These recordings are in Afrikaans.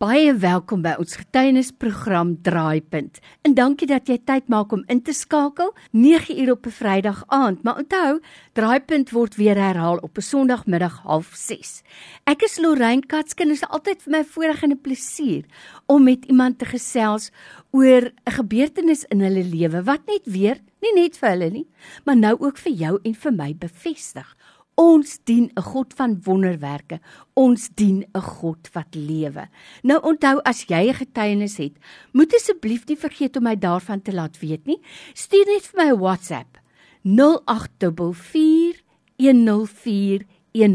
Baie welkom by ons getuienisprogram Draaipunt. En dankie dat jy tyd maak om in te skakel, 9:00 op 'n Vrydag aand. Maar onthou, Draaipunt word weer herhaal op 'n Sondagmiddag 5:30. Ek is Lorraine Katskin, is altyd vir my voorreg en 'n plesier om met iemand te gesels oor 'n gebeurtenis in hulle lewe, wat net weer, nie net vir hulle nie, maar nou ook vir jou en vir my bevestig. Ons dien 'n God van wonderwerke. Ons dien 'n God wat lewe. Nou onthou, as jy 'n getuienis het, moet asseblief nie vergeet om my daarvan te laat weet nie. Stuur net vir my 'n WhatsApp 0844 104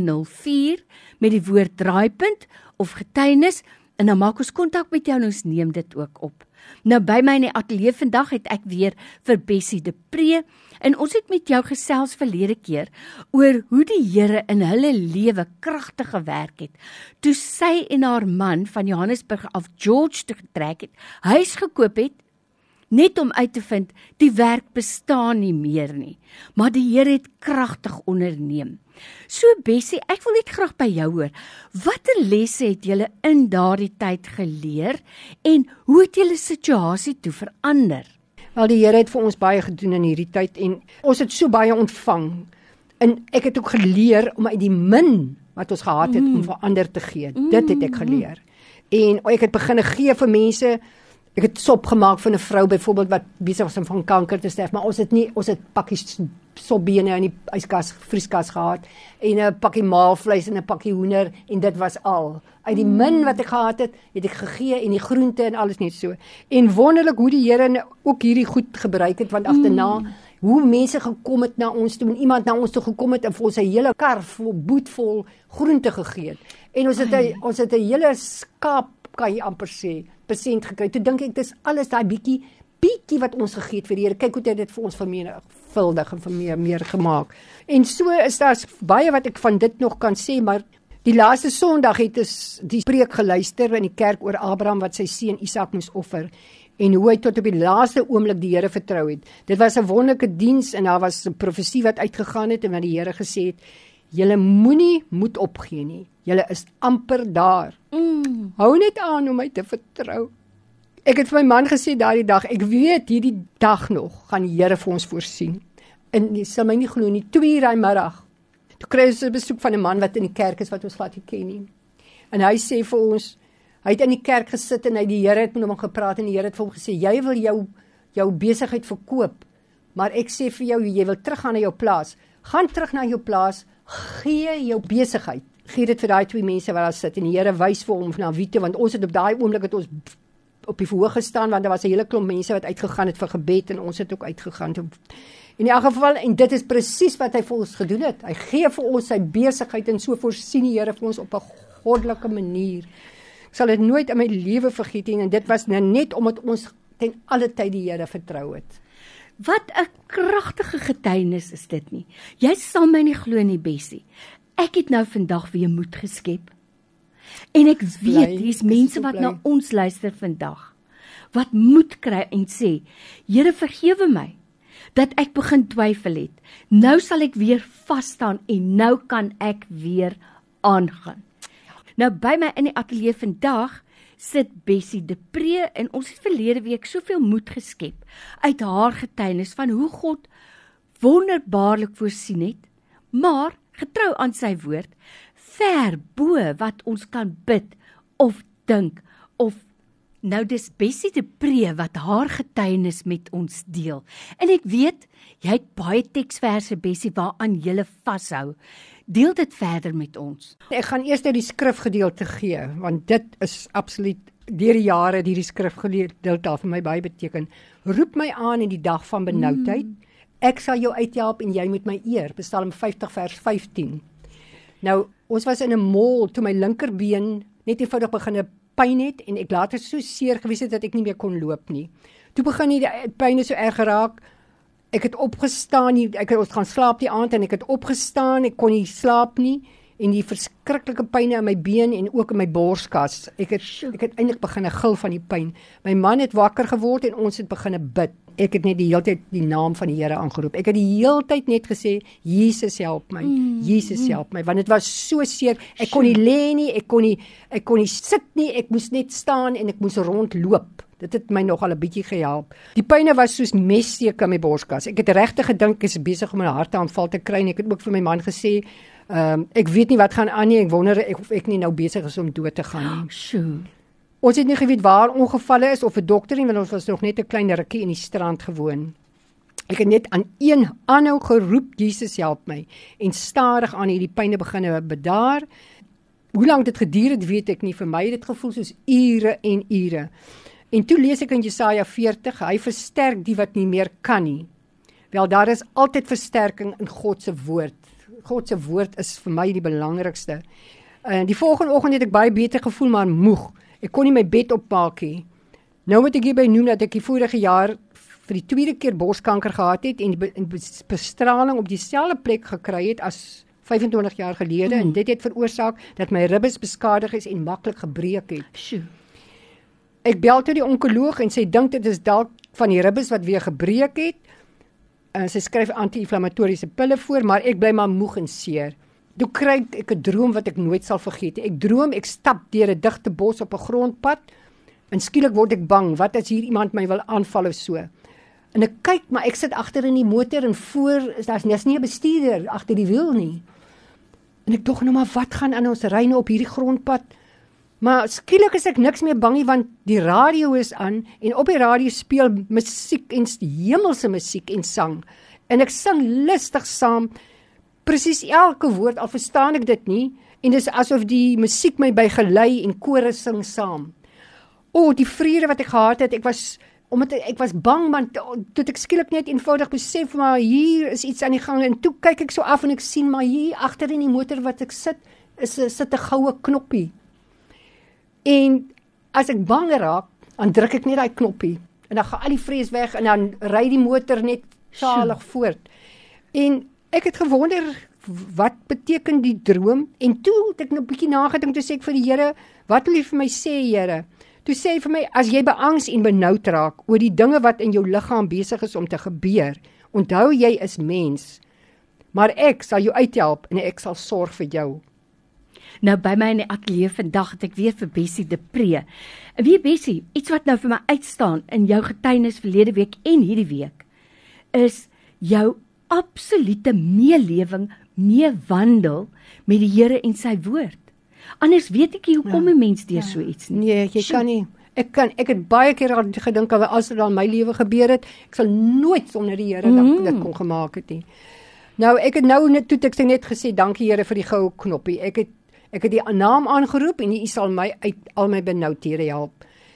104 met die woord draaipunt of getuienis en dan maak ons kontak met jou en ons neem dit ook op. Nou by my in die ateljee vandag het ek weer vir Bessie de Pre en ons het met jou gesels verlede keer oor hoe die Here in hulle lewe kragtig gewerk het. Toe sy en haar man van Johannesburg af George toe getrek het, huis gekoop het, net om uit te vind, die werk bestaan nie meer nie. Maar die Here het kragtig onderneem. So Bessie, ek wil net graag by jou hoor, watter lesse het julle in daardie tyd geleer en hoe het julle situasie toe verander? Wel, die Here het vir ons baie gedoen in hierdie tyd en ons het so baie ontvang. En ek het ook geleer om uit die min wat ons gehad het om vir ander te gee. Dit het ek geleer. En ek het begin gee vir mense. Ek het sop gemaak vir 'n vrou byvoorbeeld wat besig was om van kanker te sterf, maar ons het pakkies sopbene in die yskas, vrieskas gehad en 'n pakkie maalvleis en 'n pakkie hoender en dit was al. Uit die min wat ek gehad het ek gegee en die groente en alles net so. En wonderlik hoe die Here ook hierdie goed gebruik het, want agterna hoe mense gekom het na ons toe en iemand na ons toe gekom het en vir ons 'n hele kar vol boetvol groente gegee het. En ons het 'n hele skaap, kan jy amper sê, persent gekry. Toe dink ek, dis alles daai bietjie wat ons gegee het vir die Here. Kyk hoe hy dit vir ons vermenigvuldig en vir meer gemaak. En so is daar baie wat ek van dit nog kan sê, maar die laaste Sondag het ons die preek geluister in die kerk oor Abraham wat sy seun Isak moes offer en hoe hy tot op die laaste oomblik die Here vertrou het. Dit was 'n wonderlike diens en daar was 'n profesie wat uitgegaan het en wat die Here gesê het, julle moenie moed opgee nie. Julle is amper daar. Hou net aan om my te vertrou. Ek het vir my man gesê daardie dag, ek weet hierdie dag nog gaan die Here vir ons voorsien. En jy sal my nie glo nie, 2:00 die middag. Toe kry ons 'n besoek van 'n man wat in die kerk is wat ons glad nie ken nie. En hy sê vir ons, hy het in die kerk gesit en die Here het met hom gepraat en die Here het vir hom gesê, jy wil jou besigheid verkoop, maar ek sê vir jou, jy wil teruggaan na jou plaas. Gaan terug na jou plaas, gee jou besigheid. Gee dit vir daai 2 mense wat daar sit en die Here wys vir hom na wie toe, want ons het op daai oomblik het ons op die verhoog gestaan, want daar was 'n hele klomp mense wat uitgegaan het vir gebed en ons het ook uitgegaan. In elk geval, en dit is presies wat hy vir ons gedoen het. Hy gee vir ons sy besigheid en so voorsien die Here vir ons op 'n goddelike manier. Ek sal dit nooit in my lewe vergeet nie, en dit was net omdat ons ten alle tyd die Here vertrou het. Wat 'n kragtige getuienis is dit nie. Jy sal my nie glo nie, Bessie. Ek het nou vandag weer moed geskep. En ek weet, hier's mense wat na ons luister vandag, wat moed kry en sê, Here vergewe my, dat ek begin twyfel het. Nou sal ek weer vas staan en nou kan ek weer aangaan. Nou by my in die ateljee vandag sit Bessie de Pre en ons het verlede week soveel moed geskep uit haar getuienis van hoe God wonderbaarlik voorsien het, maar getrou aan sy woord, ver bo wat ons kan bid of dink of nou dis Bessie de Pre wat haar getuienis met ons deel. En ek weet, jy het baie teksverse, Bessie, waaraan jy vashou. Deel dit verder met ons. Ek gaan eers die skrifgedeelte gee, want dit is absoluut deur die jare hierdie skrifgedeelte al vir my baie beteken. Roep my aan in die dag van benoudheid. Ek sal jou uithelp en jy moet my eer. Psalm 50 vers 15. Nou, ons was in 'n mall toe my linkerbeen net eenvoudig begin pyn het en ek later so seer gewees het dat ek nie meer kon loop nie. Toe begin die pyn so erg geraak. Ek het opgestaan, ons gaan slaap die aand en ek het opgestaan, ek kon nie slaap nie en die verskriklike pynne in my been en ook in my borskas. Ek het eintlik begin gil van die pyn. My man het wakker geword en ons het begin bid. Ek het net die hele tyd die naam van die Here aangeroep. Ek het die hele tyd net gesê, Jesus help my, Jesus help my, want dit was so seer. Ek kon nie lê nie, ek kon nie sit nie, ek moes net staan en ek moes rondloop. Dit het my nogal 'n bietjie gehelp. Die pynne was soos messteke in my borskas. Ek het regtig gedink ek is besig om 'n hartaanval te kry en ek het ook vir my man gesê, ek weet nie wat gaan aan nie, ek wonder of ek nie nou besig is om dood te gaan nie. Ons het nie geweet waar ongevalle is of 'n dokter nie, want ons was nog net 'n klein rukkie in die strand gewoon. Ek het net aan een aanhou geroep, Jesus help my, en stadig aan hierdie pynne begin bedaar. Hoe lank dit geduur het, weet ek nie. Vir my het dit gevoel soos ure en ure. En toe lees ek in Jesaja 40, hy versterk die wat nie meer kan nie. Wel, daar is altyd versterking in God se woord. God se woord is vir my die belangrikste. Die volgende oggend het ek baie beter gevoel, maar moeg. Ek kon nie my bed opmaak nie. Nou moet ek hierby noem dat ek die vorige jaar vir die tweede keer borskanker gehad het en die bestraling op dieselfde plek gekry het as 25 jaar gelede en dit het veroorsaak dat my ribbes beskadig is en maklik gebreek het. Ek bel toe die onkoloog en sy dink dit is dalk van die ribbes wat weer gebreek het. Sy skryf anti-inflammatoriese pille voor, maar ek bly maar moeg en seer. Toe kry ek 'n droom wat ek nooit sal vergeet. Ek droom ek stap deur 'n digte bos op 'n grondpad en skielik word ek bang. Wat as hier iemand my wil aanval of so? En ek kyk, maar ek sit agter in die motor en voor daar's nie 'n bestuurder agter die wiel nie. En ek dink nou maar wat gaan aan, ons ry nou op hierdie grondpad. Maar skielik is ek niks meer bang nie, want die radio is aan en op die radio speel musiek en hemelse musiek en sang. En ek sing lustig saam, presies elke woord, al verstaan ek dit nie, en dis asof die musiek my bygelei en kore sing saam. Die vrede wat ek gehad het, omdat ek was bang, want toe ek skielik net eenvoudig besef, maar hier is iets aan die gang, en toe kyk ek so af en ek sien, maar hier agter in die motor wat ek sit 'n goue knoppie. En as ek bang raak, dan druk ek net daai knoppie, en dan gaan al die vrees weg, en dan ry die motor net salig voort. En ek het gewonder, wat beteken die droom? En toe het ek nou 'n bietjie nagedink, toe sê ek vir die Here, wat wil U vir my sê, Here? Toe sê hy vir my, as jy beangs en benoud raak oor die dinge wat in jou liggaam besig is om te gebeur, onthou jy is mens, maar ek sal jou uithelp en ek sal sorg vir jou. Nou by my in die ateljee vandag het ek weer vir Bessie de Pre. En wie Bessie, iets wat nou vir my uitstaan in jou getuienis verlede week en hierdie week, is jou absolute meelewing, meewandel met die Here en sy woord. Anders weet ek nie hoekom 'n mens deur so iets nie. Nee, jy kan nie. Ek het baie keer al gedink, as dit aan my lewe gebeur het, ek sal nooit sonder die Here dit kon gemaak het nie. Nou, ek het net gesê, dankie Here vir die goue knoppie. Ek het die naam aangeroep en U sal my uit al my benoudhede help.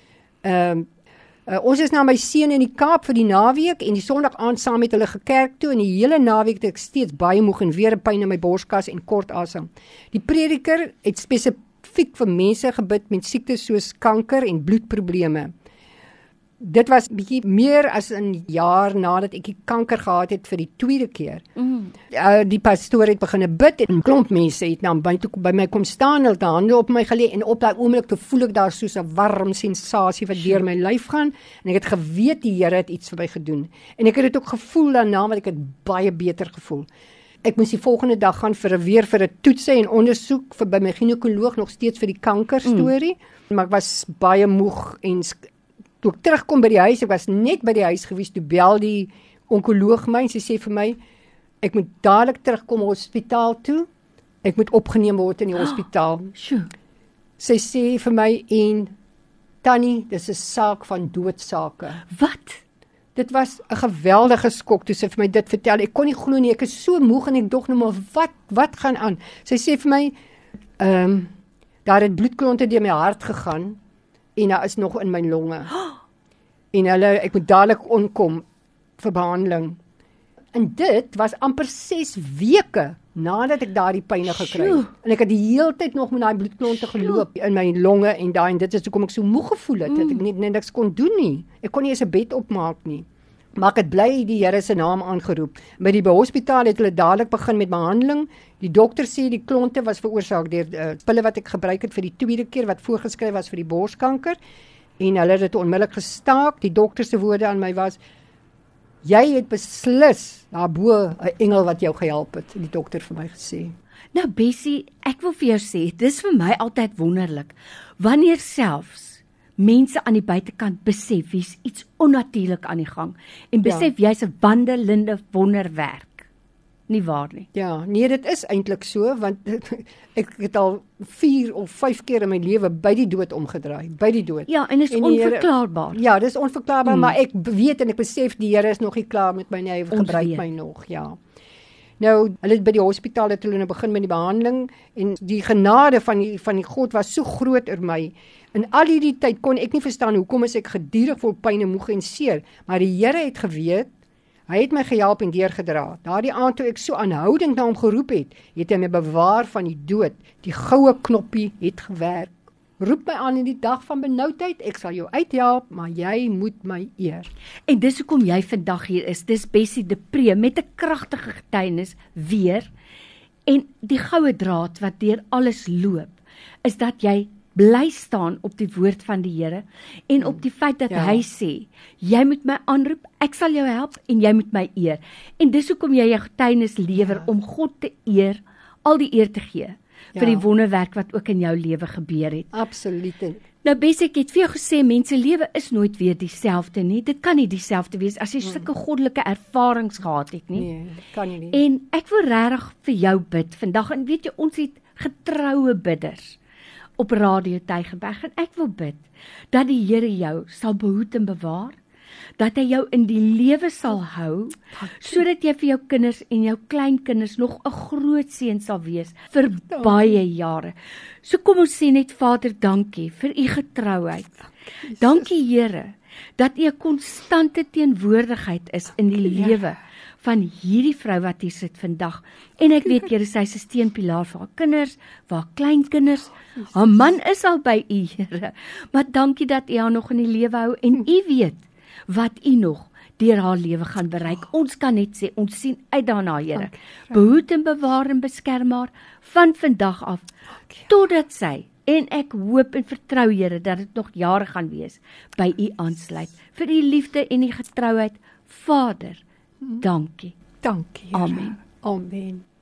Ons is na my seun in die Kaap vir die naweek en die Sondag aand saam met hulle gekerk toe en die hele naweek het ek steeds baie moeg en weer 'n pyn in my borskas en kort asem. Die prediker het spesifiek vir mense gebid met siektes soos kanker en bloedprobleme. Dit was bietjie meer as 'n jaar nadat ek die kanker gehad het vir die tweede keer. Die pastoor het begin bid en 'n klomp mense het nou by my kom staan, hulle het hande op my gelê en op daai oomblik te voel ek daar soos 'n warm sensasie wat deur my lyf gaan en ek het geweet die Here het iets vir my gedoen. En ek het dit ook gevoel daarna, want ek het baie beter gevoel. Ek moes die volgende dag gaan vir 'n toetse en ondersoek by my ginekoloog nog steeds vir die kanker storie, maar ek was baie moeg en toe ek terugkom by die huis, ek was net by die huis gewees, toe bel die onkoloog my en sy sê vir my, ek moet dadelik terugkom hospitaal toe, ek moet opgeneem word in die hospitaal. Sy sê vir my, en Tannie, dis 'n saak van doodsake. Wat? Dit was 'n geweldige skok toe sy vir my dit vertel. Ek kon nie glo nie, ek is so moeg en ek dog nou maar wat gaan aan? Sy sê vir my, daar het bloedklonte deur my hart gegaan en daar is nog in my longe. En ek moet dadelik onkom vir behandeling. En dit was amper 6 weke nadat ek daardie pyne gekry het. En ek het die hele tyd nog met daai bloedklonte geloop in my longe en dit is hoekom ek so moeg gevoel het, dat ek net niks kon doen nie. Ek kon nie eens 'n bed opmaak nie. Maar ek het bly die Here se naam aangeroep. By die hospitaal het hulle dadelik begin met behandeling. Die dokter sê die klonte was veroorsaak deur pille wat ek gebruik het vir die tweede keer wat voorgeskryf was vir die borskanker. En hulle het dit onmiddellik gestaak. Die dokter se woorde aan my was: "Jy het beslis daarbo 'n engel wat jou gehelp het," die dokter vir my gesê. Nou Bessie, ek wil vir jou sê, dis vir my altyd wonderlik, wanneer selfs mense aan die buitekant besef wie's iets onnatuurlik aan die gang en besef jy's 'n wandelende wonderwerk. Nie waar nie? Ja, nee, dit is eintlik so, want ek het al 4 of 5 keer in my lewe by die dood omgedraai, by die dood. Ja, en dit is onverklaarbaar. Ja, dis onverklaarbaar, maar ek weet en ek besef die Here is nog nie klaar met my nie, hy gebruik my nog, ja. Nou, hulle het by die hospitaal het hulle nou begin met die behandeling en die genade van die God was so groot oor my. In al hierdie tyd kon ek nie verstaan hoekom is ek gedurig vol pyn en moeg en seer, maar die Here het geweet. Hy het my gehelp en deurgedra. Daardie aand toe ek so aanhoudend na hom geroep het, het hy my bewaar van die dood. Die goue knoppie het gewerk. Roep my aan in die dag van benoudheid, ek sal jou uithelp, maar jy moet my eer. En dis hoekom jy vandag hier is. Dis Bessie de Pre met 'n kragtige getuienis weer. En die goue draad wat deur alles loop, is dat jy bly staan op die woord van die Here en op die feit dat hy sê, jy moet my aanroep, ek sal jou help en jy moet my eer. En dis hoekom jy jou getuienis lewer om God te eer, al die eer te gee vir die wonderwerk wat ook in jou lewe gebeur het. Absoluut. Nou Bessie, ek het vir jou gesê, mense lewe is nooit weer dieselfde nie. Dit kan nie dieselfde wees as jy sulke goddelike ervarings gehad het nie. Nee, kan nie. En ek wil regtig vir jou bid vandag, en weet jy, ons het getroue bidders op Radio Tygerberg, en ek wil bid dat die Here jou sal behoed en bewaar, dat hy jou in die lewe sal hou, sodat jy vir jou kinders en jou kleinkinders nog 'n groot seën sal wees vir baie jare. So kom ons sê net Vader, dankie vir u getrouheid. Dankie Here, dat u 'n konstante teenwoordigheid is in die lewe van hierdie vrou wat hier sit vandag. En ek weet Here, sy is 'n steunpilaar vir haar kinders, vir haar kleinkinders. Haar man is al by u, Here. Maar dankie dat u haar nog in die lewe hou en u weet wat u nog deur haar lewe gaan bereik. Ons kan net sê, ons sien uit daarna, Here. Behoed en bewaar en beskerm haar van vandag af totdat sy, en ek hoop en vertrou Here dat dit nog jare gaan wees, by u aansluit. Vir u liefde en u getrouheid, Vader, dankie. Dankie, Here. Amen. Amen.